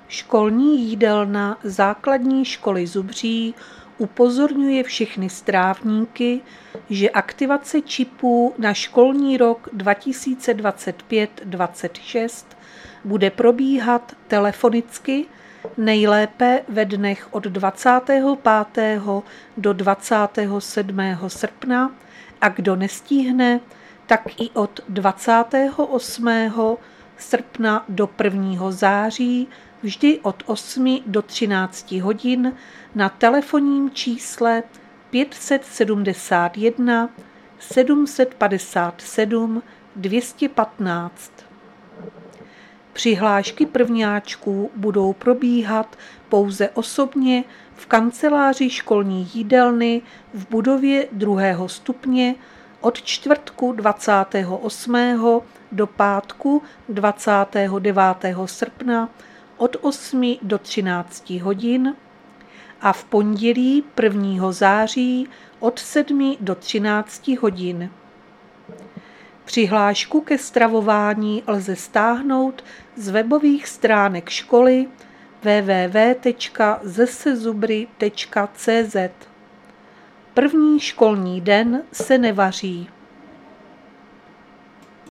Školní jídelna Základní školy Zubří upozorňuje všechny strávníky, že aktivace čipů na školní rok 2025-26 bude probíhat telefonicky, nejlépe ve dnech od 25. do 27. srpna a kdo nestihne, tak i od 28. srpna do 1. září vždy od 8 do 13 hodin na telefonním čísle 571 757 215. Přihlášky prvňáčků budou probíhat pouze osobně v kanceláři školní jídelny v budově 2. stupně od čtvrtku 28. do pátku 29. srpna od 8 do 13 hodin a v pondělí 1. září od 7 do 13 hodin. Přihlášku ke stravování lze stáhnout z webových stránek školy www.zszubry.cz. První školní den se nevaří.